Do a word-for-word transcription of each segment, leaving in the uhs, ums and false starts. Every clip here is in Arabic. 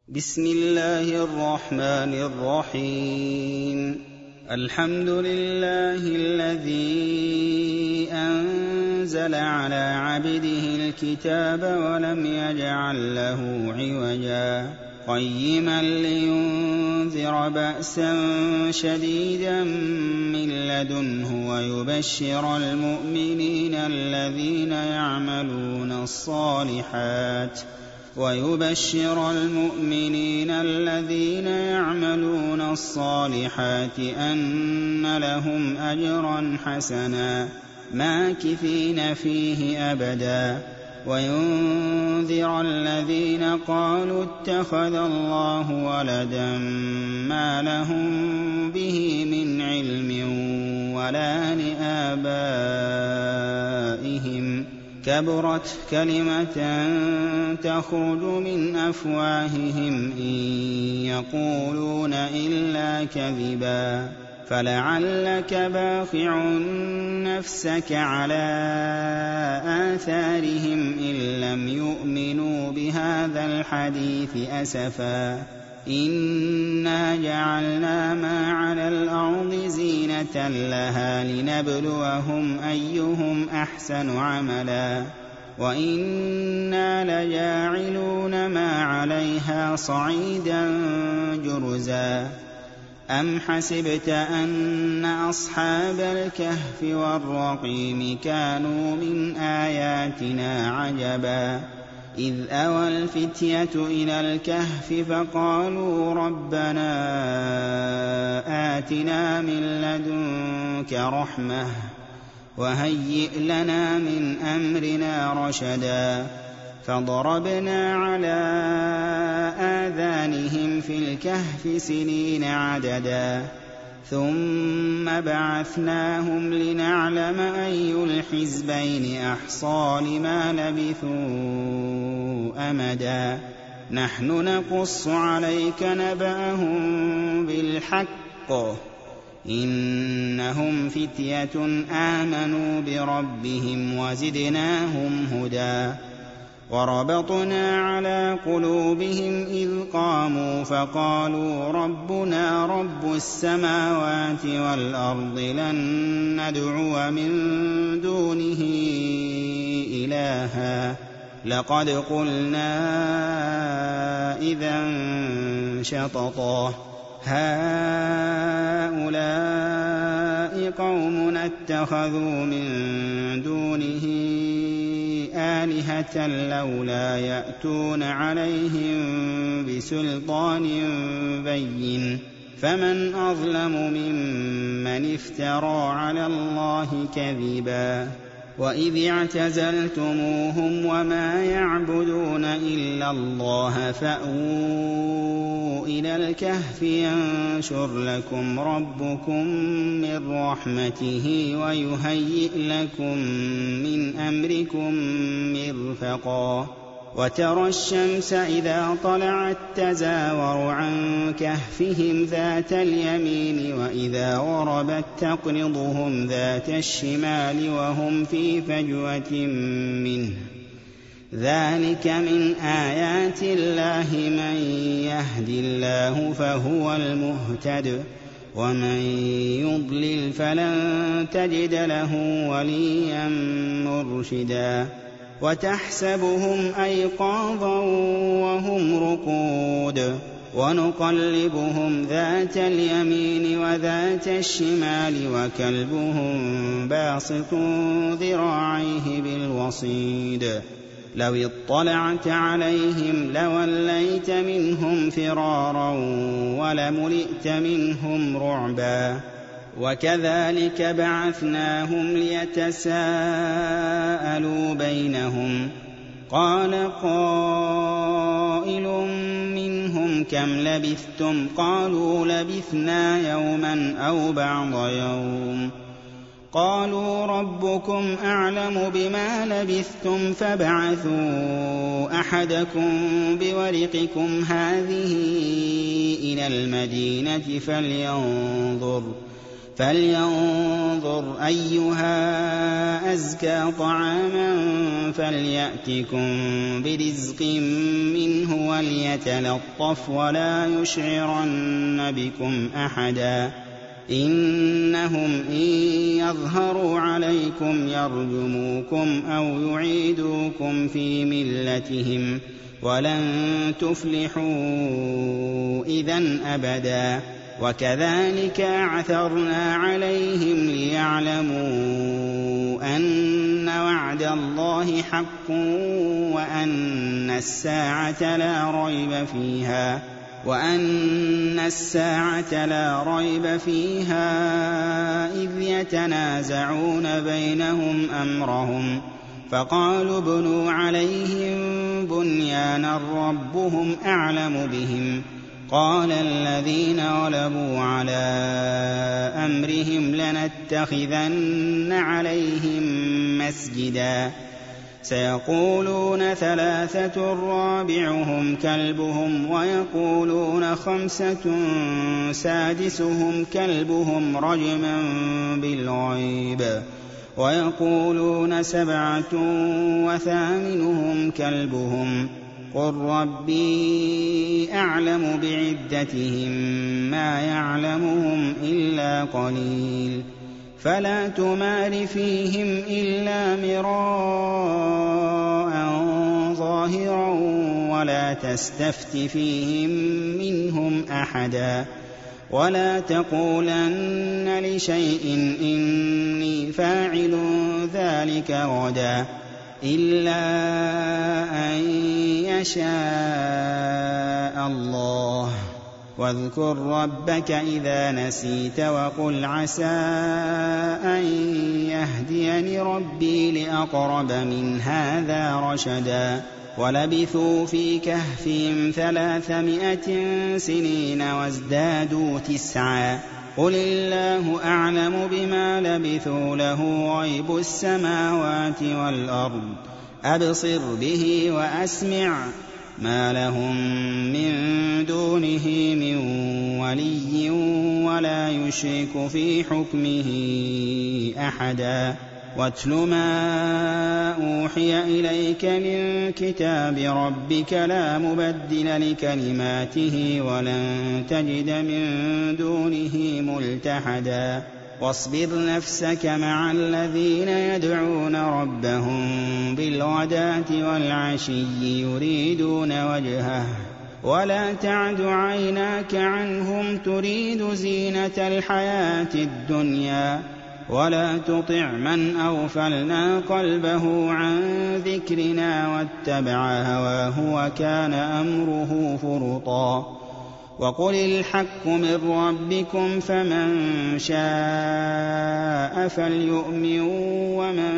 بسم الله الرحمن الرحيم الحمد لله الذي أنزل على عبده الكتاب ولم يجعل له عوجا قيما لينذر بأسا شديدا من لدنه ويبشر المؤمنين الذين يعملون الصالحات ويبشر المؤمنين الذين يعملون الصالحات أن لهم أجرا حسنا ماكثين فيه أبدا وينذر الذين قالوا اتخذ الله ولدا ما لهم به من علم ولا لآبائهم كبرت كلمة تخرج من أفواههم إن يقولون إلا كذبا فلعلك باخع نفسك على آثارهم إن لم يؤمنوا بهذا الحديث أسفا إنا جعلنا ما على الأرض زينة لها لنبلوهم أيهم أحسن عملا وإنا لجاعلون ما عليها صعيدا جرزا أم حسبت أن أصحاب الكهف والرقيم كانوا من آياتنا عجبا إذ أوى الفتية إلى الكهف فقالوا ربنا آتنا من لدنك رحمة وهيئ لنا من أمرنا رشدا فضربنا على آذانهم في الكهف سنين عددا ثم بعثناهم لنعلم أي الحزبين أحصى لما لبثوا أمدا نحن نقص عليك نبأهم بالحق إنهم فتية آمنوا بربهم وزدناهم هدى وربطنا على قلوبهم إذ قاموا فقالوا ربنا رب السماوات والأرض لن ندعو من دونه إلها لقد قلنا إذا شططا هؤلاء قومنا اتخذوا من دونه آلهة لولا يأتون عليهم بسلطان بين فمن أظلم ممن افترى على الله كذبا وإذ اعتزلتموهم وما يعبدون إلا الله فأووا إلى الكهف ينشر لكم ربكم من رحمته ويهيئ لكم من أمركم مرفقا وترى الشمس إذا طلعت تزاور عن كهفهم ذات اليمين وإذا غربت تقرضهم ذات الشمال وهم في فجوة منه ذلك من آيات الله من يهد الله فهو المهتد ومن يضلل فلن تجد له وليا مرشدا وتحسبهم أيقاظا وهم رقود ونقلبهم ذات اليمين وذات الشمال وكلبهم باسط ذراعيه بالوصيد لو اطلعت عليهم لوليت منهم فرارا ولملئت منهم رعبا وكذلك بعثناهم ليتساءلوا بينهم قال قائل منهم كم لبثتم قالوا لبثنا يوما أو بعض يوم قالوا ربكم أعلم بما لبثتم فابعثوا أحدكم بورقكم هذه إلى المدينة فلينظر فلينظر أيها أزكى طعاما فليأتكم برزق منه وليتلطف ولا يشعرن بكم أحدا إنهم إن يظهروا عليكم يرجموكم أو يعيدوكم في ملتهم ولن تفلحوا إذن أبدا وكذلك أعثرنا عليهم ليعلموا أن وعد الله حق وأن الساعة لا ريب فيها وأن الساعة لا ريب فيها إذ يتنازعون بينهم أمرهم فقالوا ابنوا عليهم بنيانا ربهم أعلم بهم قال الذين غلبوا على أمرهم لنتخذن عليهم مسجدا سيقولون ثلاثة رابعهم كلبهم ويقولون خمسة سادسهم كلبهم رجما بالغيب ويقولون سبعة وثامنهم كلبهم قل ربي أعلم بعدتهم ما يعلمهم إلا قليل فلا تمار فيهم إلا مراء ظاهرا ولا تستفت فيهم منهم أحدا ولا تقولن لشيء إني فاعل ذلك غدا إلا أن يشاء الله واذكر ربك إذا نسيت وقل عسى أن يهديني ربي لأقرب من هذا رشدا ولبثوا في كهفهم ثلاثمائة سنين وازدادوا تسعا قل الله أعلم بما لبثوا له غيب السماوات والأرض أبصر به وأسمع ما لهم من دونه من ولي ولا يشرك في حكمه أحدا واتل ما أوحي إليك من كتاب ربك لا مبدل لكلماته ولن تجد من دونه ملتحدا واصبر نفسك مع الذين يدعون ربهم بالغداة والعشي يريدون وجهه ولا تعد عيناك عنهم تريد زينة الحياة الدنيا ولا تطع من أغفلنا قلبه عن ذكرنا واتبع هواه وكان أمره فرطا وقل الحق من ربكم فمن شاء فليؤمن ومن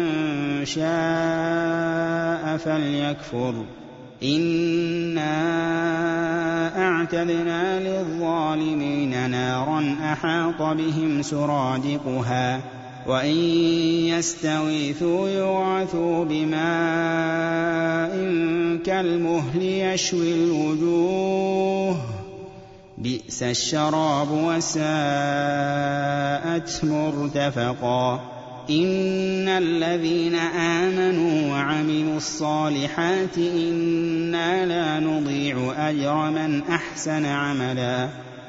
شاء فليكفر إنا أعتدنا للظالمين نارا أحاط بهم سرادقها وإن يستغيثوا يغاثوا بماء كالمهل يشوي الوجوه بئس الشراب وساءت مرتفقا إن الذين آمنوا وعملوا الصالحات إنا لا نضيع أجر من أحسن عملا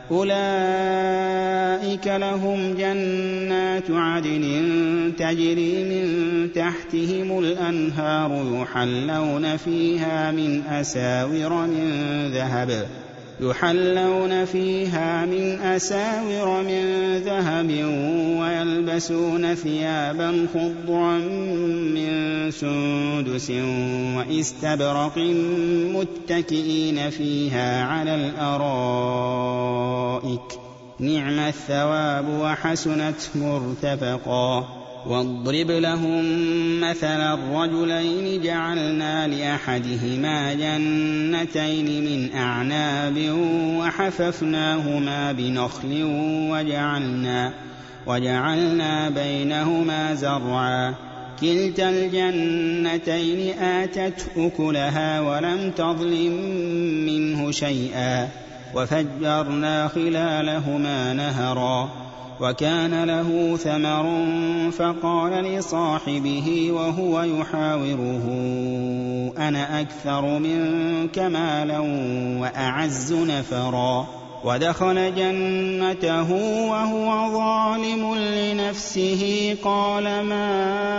أولئك لهم جنات عدن تجري من تحتهم الأنهار يحلون فيها من أساور من ذهب يحلون فيها من أساور من ذهب ويلبسون ثيابا خضرا من سندس وإستبرق متكئين فيها على الأرائك نعم الثواب وحسنت مرتفقا واضرب لهم مثلا الرجلين جعلنا لأحدهما جنتين من أعناب وحففناهما بنخل وجعلنا, وجعلنا بينهما زرعا كلتا الجنتين آتت أكلها ولم تظلم منه شيئا وفجرنا خلالهما نهرا وكان له ثمر فقال لصاحبه وهو يحاوره أنا أكثر منك مالا وأعز نفرا ودخل جنته وهو ظالم لنفسه قال ما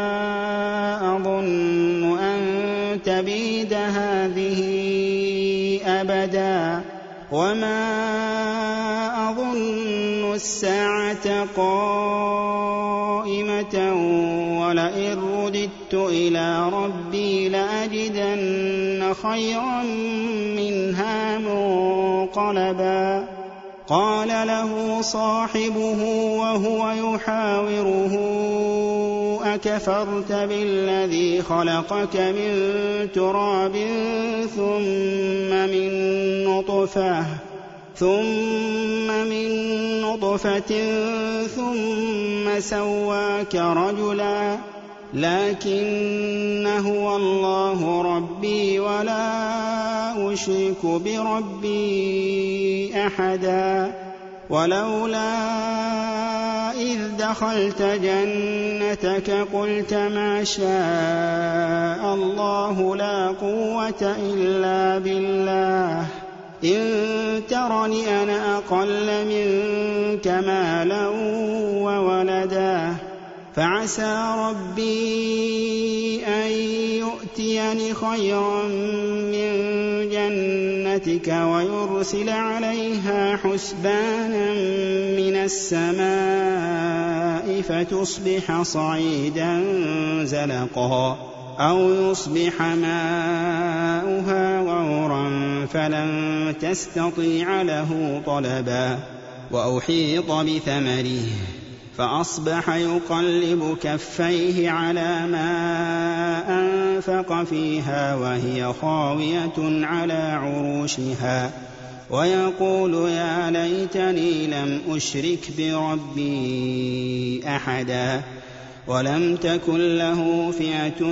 أظن أن تبيد هذه أبدا وما أظن الساعة قائمة ولئن رددت إلى ربي لأجدن خيرا منها منقلبا قال له صاحبه وهو يحاوره أكفرت بالذي خلقك من تراب ثم من نطفة ثم من نطفة ثم سواك رجلا لكن هو الله ربي ولا أشرك بربي أحدا ولولا إذ دخلت جنتك قلت ما شاء الله لا قوة إلا بالله إن ترني أنا أقل منك مالا وولدا فعسى ربي أن يؤتيني خيرا من جنتك ويرسل عليها حسبانا من السماء فتصبح صعيدا زلقا أو يصبح ماؤها غورا فلن تستطيع له طلبا وأحيط بثمره فأصبح يقلب كفيه على ما أنفق فيها وهي خاوية على عروشها ويقول يا ليتني لم أشرك بربي أحدا ولم تكن له فئة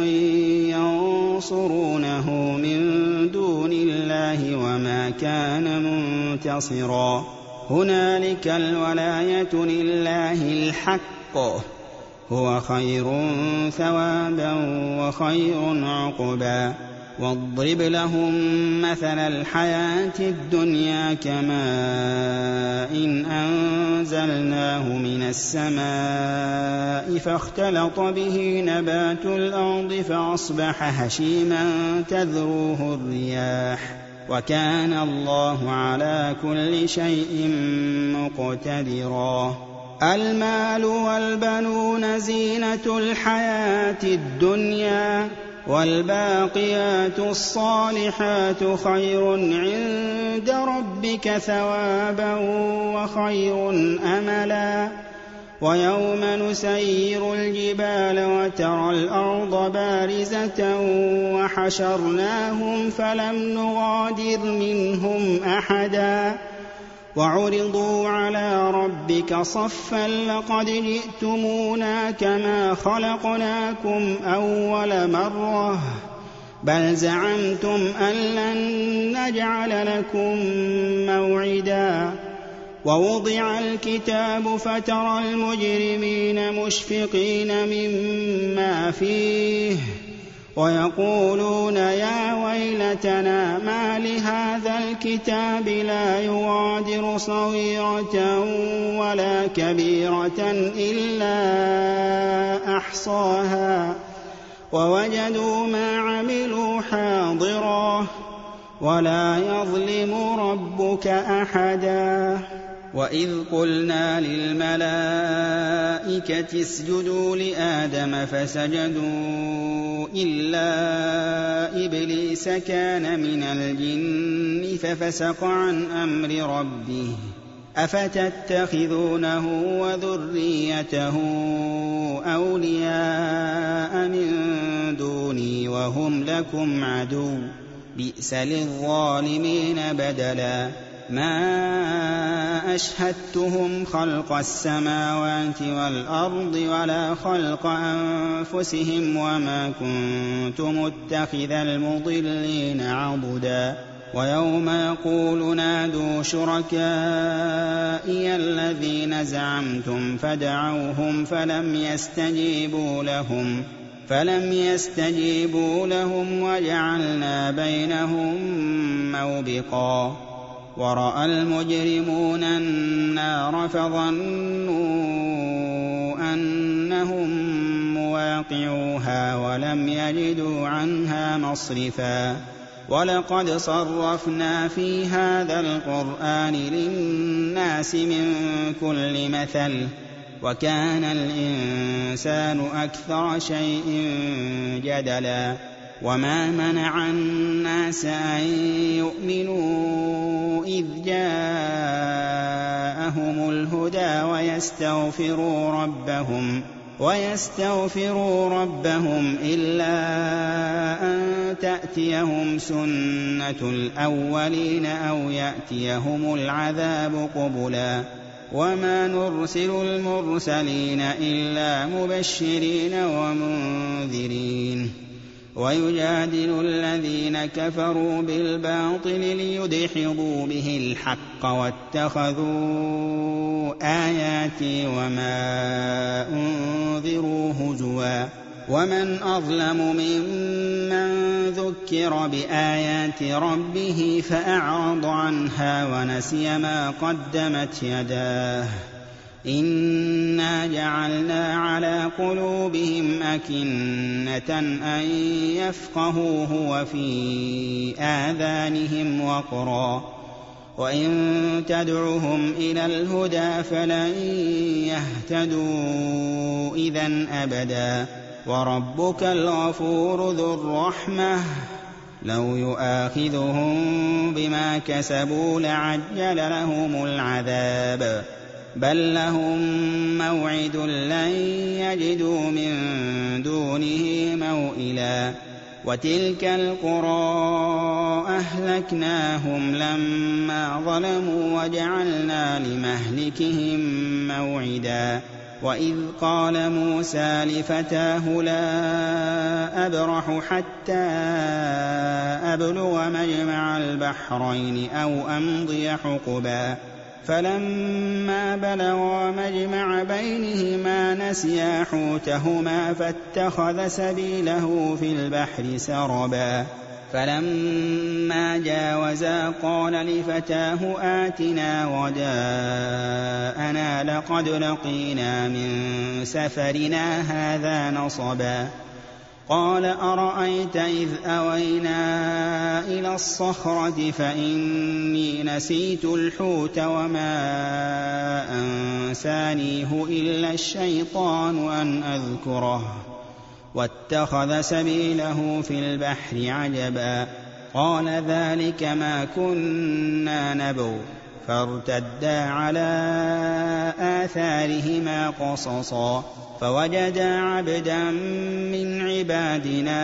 ينصرونه من دون الله وما كان منتصرا هنالك الولاية لله الحق هو خير ثوابا وخير عقبا واضرب لهم مثل الحياة الدنيا كماء إن أنزلناه من السماء فاختلط به نبات الأرض فأصبح هشيما تذروه الرياح وكان الله على كل شيء مقتدرا المال والبنون زينة الحياة الدنيا والباقيات الصالحات خير عند ربك ثوابا وخير أملا ويوم نسير الجبال وترى الأرض بارزة وحشرناهم فلم نغادر منهم أحدا وعرضوا على ربك صفا لقد جئتمونا كما خلقناكم أول مرة بل زعمتم أن لن نجعل لكم موعدا ووضع الكتاب فترى المجرمين مشفقين مما فيه ويقولون يا ويلتنا ما لهذا الكتاب لا يغادر صغيرة ولا كبيرة إلا أحصاها ووجدوا ما عملوا حاضرا ولا يظلم ربك أحدا وإذ قلنا للملائكة اسجدوا لآدم فسجدوا إلا إبليس كان من الجن ففسق عن أمر ربه أفتتخذونه وذريته أولياء من دوني وهم لكم عدو بئس للظالمين بدلا ما أشهدتهم خلق السماوات والأرض ولا خلق أنفسهم وما كنت متخذ المضلين عضدا ويوم يقول نادوا شركائي الذين زعمتم فدعوهم فلم يستجيبوا لهم فلم يستجيبوا لهم وجعلنا بينهم موبقا ورأى المجرمون النار فظنوا أنهم مواقعوها ولم يجدوا عنها مصرفا ولقد صرفنا في هذا القرآن للناس من كل مثل وكان الإنسان أكثر شيء جدلا وما منع الناس أن يؤمنوا إذ جاءهم الهدى ويستغفروا ربهم ويستغفروا ربهم إلا أن تأتيهم سنة الأولين أو يأتيهم العذاب قبلا وما نرسل المرسلين إلا مبشرين ومنذرين ويجادل الذين كفروا بالباطل ليدحضوا به الحق واتخذوا آياتي وما أنذروا هزوا ومن أظلم ممن ذكر بآيات ربه فأعرض عنها ونسي ما قدمت يداه إنا جعلنا على قلوبهم أكنة أن يفقهوه وفي آذانهم وقرا وإن تدعهم إلى الهدى فلن يهتدوا إذن أبدا وربك الغفور ذو الرحمة لو يؤاخذهم بما كسبوا لعجل لهم العذاب بل لهم موعد لن يجدوا من دونه موئلا وتلك القرى أهلكناهم لما ظلموا وجعلنا لمهلكهم موعدا وإذ قال موسى لفتاه لا أبرح حتى أبلغ مجمع البحرين أو أمضي حقبا فلما بلغا مجمع بينهما نسيا حوتهما فاتخذ سبيله في البحر سربا فلما جاوزا قال لفتاه آتنا غداءنا لقد لقينا من سفرنا هذا نصبا قال أرأيت إذ أوينا إلى الصخرة فإني نسيت الحوت وما أنسانيه إلا الشيطان أن أذكره واتخذ سبيله في البحر عجبا قال ذلك ما كنا نبغ فارتدا على آثارهما قصصا فوجدا عبدا من عبادنا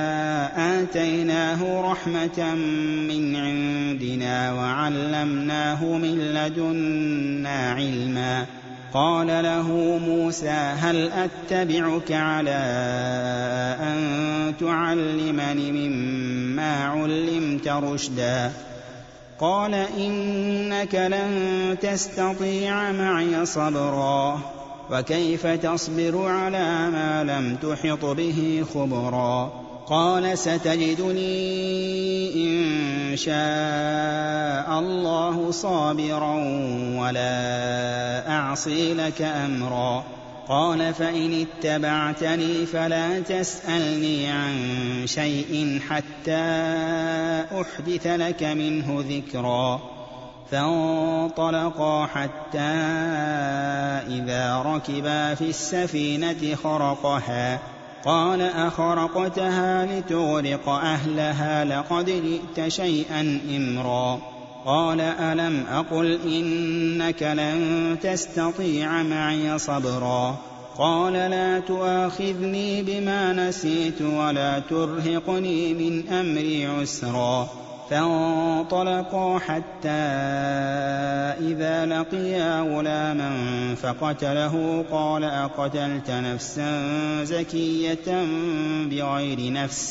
آتيناه رحمة من عندنا وعلمناه من لدنا علما قال له موسى هل أتبعك على أن تعلمني مما علمت رشدا قال إنك لن تستطيع معي صبرا وكيف تصبر على ما لم تحط به خبرا قال ستجدني إن شاء الله صابرا ولا أعصي لك أمرا قال فإن اتبعتني فلا تسألني عن شيء حتى أحدث لك منه ذكرا فانطلقا حتى إذا ركبا في السفينة خرقها قال أخرقتها لتغرق أهلها لقد جئت شيئا إمرا قال ألم أقل إنك لن تستطيع معي صبرا قال لا تؤاخذني بما نسيت ولا ترهقني من أمري عسرا فانطلقا حتى إذا لقيا غلاما فقتله قال أقتلت نفسا زكية بغير نفس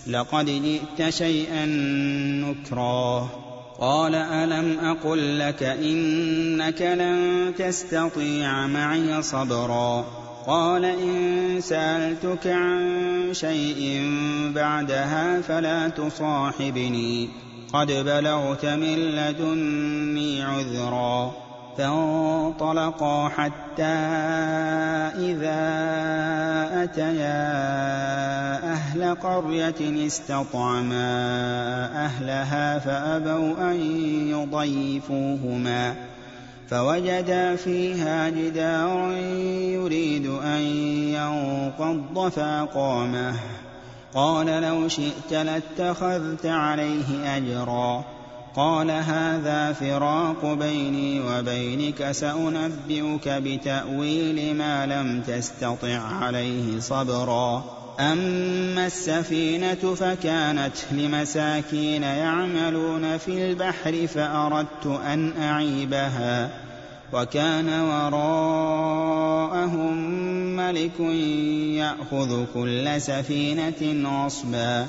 لقد جئت شيئا نكرا. قال ألم أقل لك إنك لن تستطيع معي صبرا. قال إن سألتك عن شيء بعدها فلا تصاحبني قد بلغت من لدني عذرا. فانطلقا حتى إذا أتيا أهل قرية استطعما أهلها فأبوا أن يضيفوهما فوجدا فيها جدارا يريد أن ينقض فأقامه. قال لو شئت لاتخذت عليه أجرا. قال هذا فراق بيني وبينك سأنبئك بتأويل ما لم تستطع عليه صبرا. أما السفينة فكانت لمساكين يعملون في البحر فأردت أن أعيبها وكان وراءهم ملك يأخذ كل سفينة غصبا.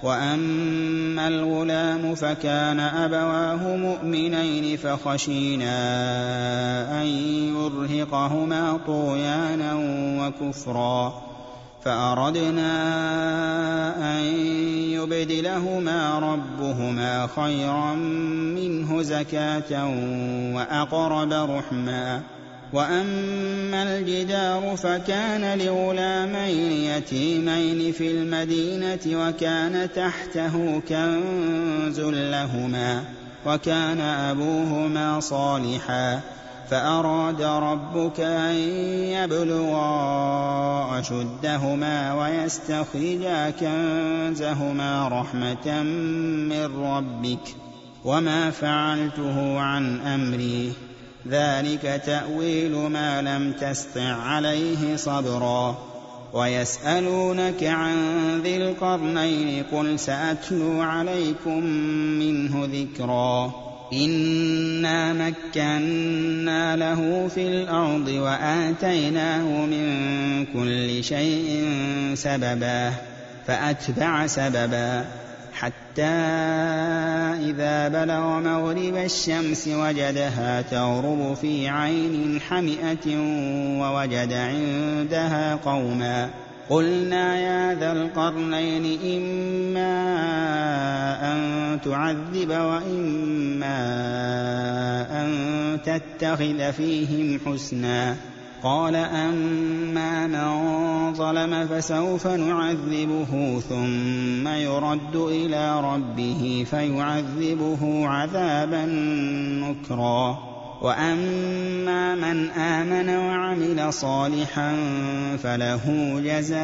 وأما الغلام فكان أبواه مؤمنين فخشينا أن يرهقهما طغيانا وكفرا فأردنا أن يبدلهما ربهما خيرا منه زكاة وأقرب رحما. وأما الجدار فكان لغلامين يتيمين في المدينة وكان تحته كنز لهما وكان أبوهما صالحا فأراد ربك أن يبلغا أشدهما ويستخرجا كنزهما رحمة من ربك وما فعلته عن أمري ذلك تأويل ما لم تسطع عليه صبرا. ويسألونك عن ذي القرنين قل سأتلو عليكم منه ذكرا. إنا مكنا له في الأرض وآتيناه من كل شيء سببا فأتبع سببا حتى إذا بلغ مغرب الشمس وجدها تغرب في عين حمئة ووجد عندها قوما. قلنا يا ذا القرنين إما أن تعذب وإما أن تتخذ فيهم حسنا. قال أما من ظلم فسوف نعذبه ثم يرد إلى ربه فيعذبه عذابا نكرا. وأما من آمن وعمل صالحا فله جزاء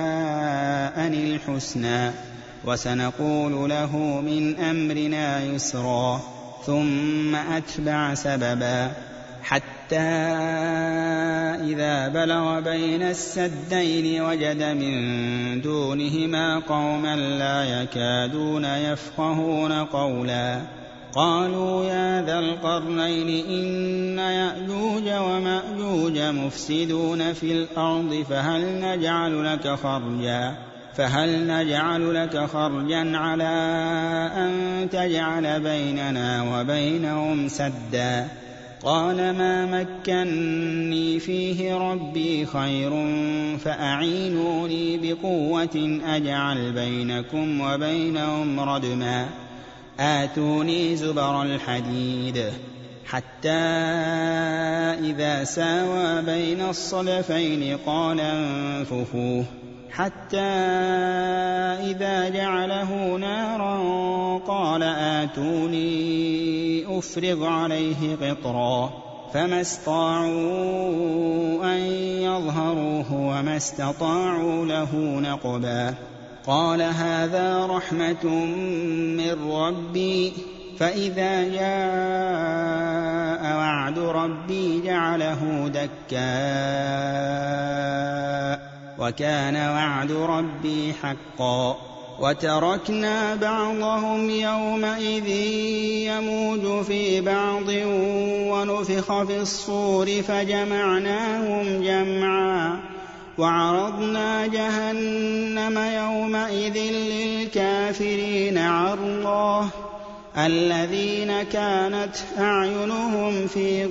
الحسنى وسنقول له من أمرنا يسرا. ثم أتبع سببا حتى إذا بلغ بين السدين وجد من دونهما قوما لا يكادون يفقهون قولا. قالوا يا ذا القرنين إن يأجوج ومأجوج مفسدون في الأرض فهل نجعل لك خرجا فهل نجعل لك خرجا على أن تجعل بيننا وبينهم سدا. قال ما مكني فيه ربي خير فأعينوني بقوة أجعل بينكم وبينهم ردما. آتوني زبر الحديد حتى إذا ساوى بين الصدفين قال انفخوه حتى إذا جعله نارا قال آتوني أفرغ عليه قطرا. فما استطاعوا أن يظهروه وما استطاعوا له نقبا. قال هذا رحمة من ربي فإذا جاء وعد ربي جعله دكا وكان وعد ربي حقا. وتركنا بعضهم يومئذ يموج في بعض ونفخ في الصور فجمعناهم جمعا وعرضنا جهنم يومئذ للكافرين عرضا الذين كانت أعينهم في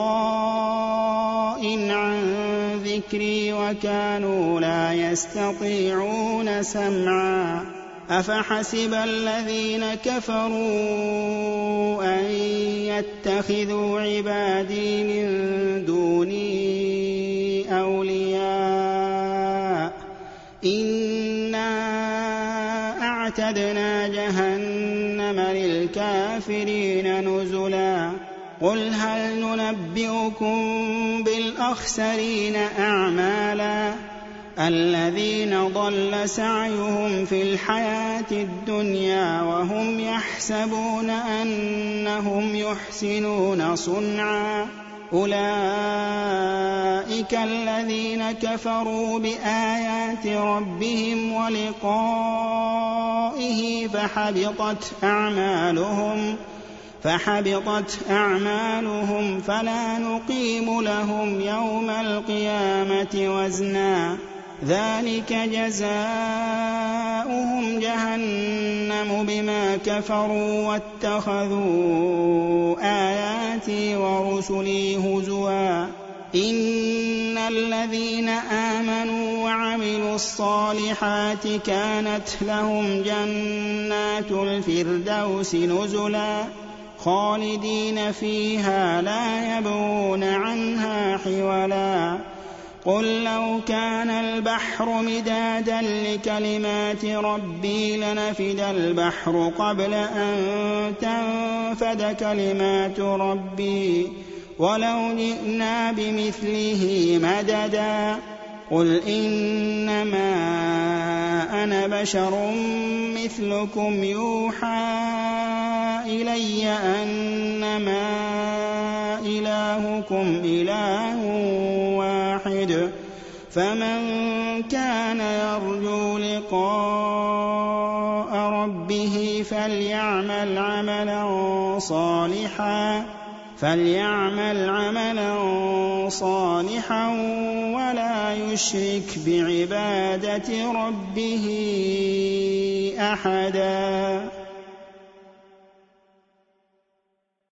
غطاء عن ذكري وكانوا لا يستطيعون سمعا أفحسب الذين كفروا أن يتخذوا عبادي من دوني أولياء إنا أعتدنا جهنم للكافرين نزلا قل هل ننبئكم بالأخسرين أعمالا الذين ضل سعيهم في الحياة الدنيا وهم يحسبون أنهم يحسنون صنعا أولئك الذين كفروا بآيات ربهم ولقائه فحبطت أعمالهم فحبطت أعمالهم فلا نقيم لهم يوم القيامة وزنا ذلك جزاؤهم جهنم بما كفروا واتخذوا آياتي ورسلي هزوا إن الذين آمنوا وعملوا الصالحات كانت لهم جنات الفردوس نزلا خالدين فيها لا يبغون عنها حولا قل لو كان البحر مدادا لكلمات ربي لنفد البحر قبل أن تنفد كلمات ربي ولو جئنا بمثله مددا قل إنما أنا بشر مثلكم يوحى إلي أنما إلهكم إله واحد فمن كان يرجو لقاء ربه فليعمل عملا صالحا فليعمل عملا صالحا ولا يشرك بعبادة ربه أحدا.